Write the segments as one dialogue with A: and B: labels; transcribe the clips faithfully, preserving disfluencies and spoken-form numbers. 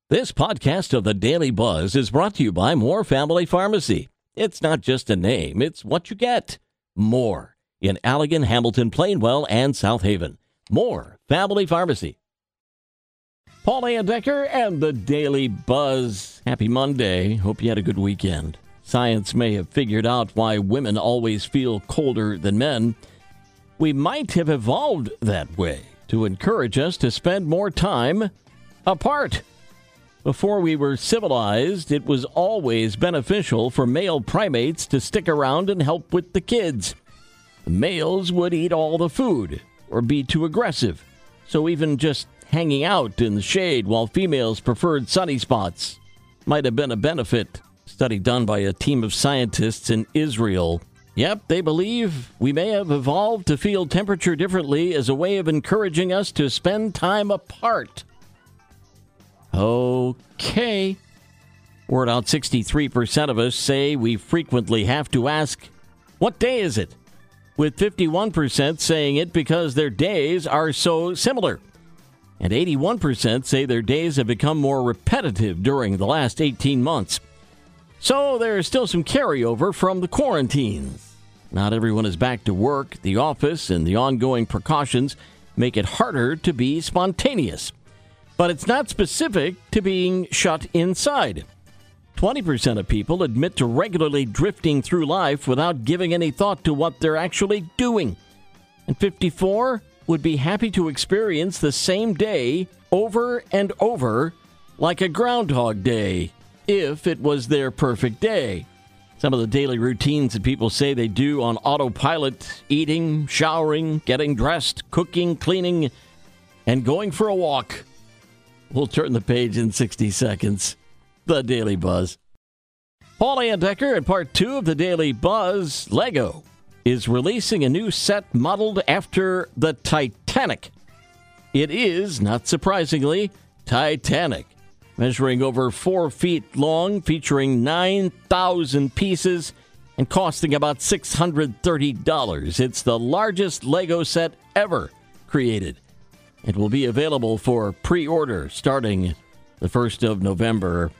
A: This podcast of the Daily Buzz is brought to you by Moore Family Pharmacy. It's not just a name, it's what you get. More in Allegan, Hamilton, Plainwell, and South Haven. Moore Family Pharmacy. Paul Andecker and the Daily Buzz. Happy Monday. Hope you had a good weekend. Science may have figured out why women always feel colder than men. We might have evolved that way to encourage us to spend more time apart. Before we were civilized, it was always beneficial for male primates to stick around and help with the kids. The males would eat all the food or be too aggressive, so even just hanging out in the shade while females preferred sunny spots might have been a benefit. Study done by a team of scientists in Israel. Yep, they believe we may have evolved to feel temperature differently as a way of encouraging us to spend time apart. Okay. Word out, sixty-three percent of us say we frequently have to ask, what day is it? With fifty-one percent saying it because their days are so similar. And eighty-one percent say their days have become more repetitive during the last eighteen months. So there's still some carryover from the quarantines. Not everyone is back to work. The office and the ongoing precautions make it harder to be spontaneous. But it's not specific to being shut inside. twenty percent of people admit to regularly drifting through life without giving any thought to what they're actually doing. And fifty-four would be happy to experience the same day over and over like a Groundhog Day, if it was their perfect day. Some of the daily routines that people say they do on autopilot: eating, showering, getting dressed, cooking, cleaning, and going for a walk. We'll turn the page in sixty seconds. The Daily Buzz. Paul Andecker in part two of the Daily Buzz. Lego is releasing a new set modeled after the Titanic. It is, not surprisingly, Titanic, measuring over four feet long, featuring nine thousand pieces, and costing about six hundred thirty dollars. It's the largest Lego set ever created. It will be available for pre-order starting the first of November.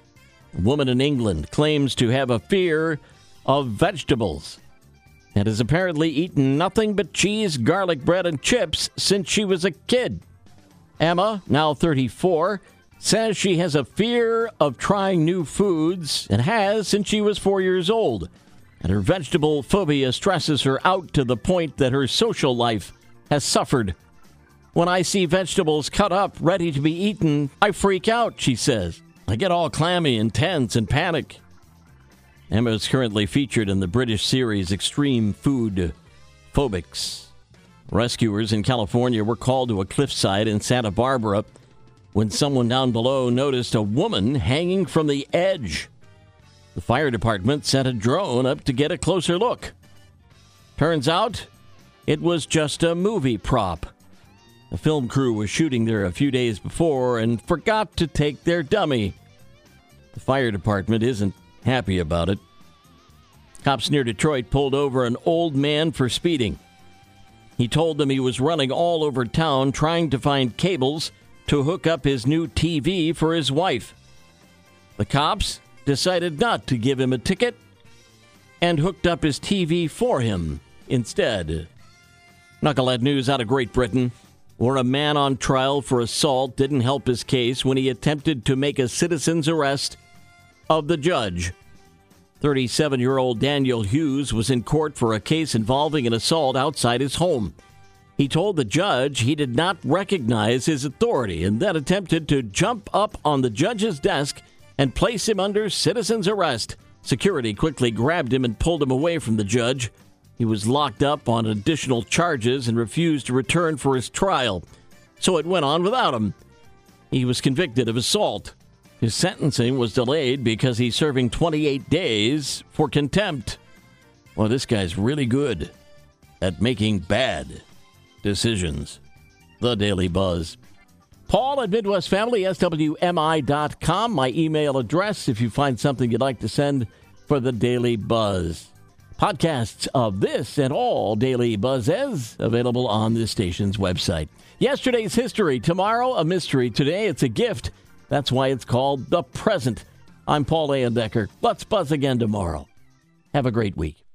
A: A woman in England claims to have a fear of vegetables and has apparently eaten nothing but cheese, garlic bread, and chips since she was a kid. Emma, now thirty-four, says she has a fear of trying new foods and has since she was four years old. And her vegetable phobia stresses her out to the point that her social life has suffered. When I see vegetables cut up, ready to be eaten, I freak out, she says. I get all clammy and tense and panic. Emma is currently featured in the British series Extreme Food Phobics. Rescuers in California were called to a cliffside in Santa Barbara when someone down below noticed a woman hanging from the edge. The fire department sent a drone up to get a closer look. Turns out, it was just a movie prop. The film crew was shooting there a few days before and forgot to take their dummy. The fire department isn't happy about it. Cops near Detroit pulled over an old man for speeding. He told them he was running all over town trying to find cables to hook up his new T V for his wife. The cops decided not to give him a ticket and hooked up his T V for him instead. Knucklehead news out of Great Britain, where a man on trial for assault didn't help his case when he attempted to make a citizen's arrest of the judge. thirty-seven-year-old Daniel Hughes was in court for a case involving an assault outside his home. He told the judge he did not recognize his authority and then attempted to jump up on the judge's desk and place him under citizen's arrest. Security quickly grabbed him and pulled him away from the judge. He was locked up on additional charges and refused to return for his trial, so it went on without him. He was convicted of assault. His sentencing was delayed because he's serving twenty-eight days for contempt. Well, this guy's really good at making bad decisions. The Daily Buzz. Paul at Midwest Family, S W M I dot com. My email address if you find something you'd like to send for the Daily Buzz. Podcasts of this and all Daily Buzzes available on this station's website. Yesterday's history, tomorrow a mystery. Today it's a gift That's why it's called the present. I'm Paul Leyendecker. Let's buzz again tomorrow. Have a great week.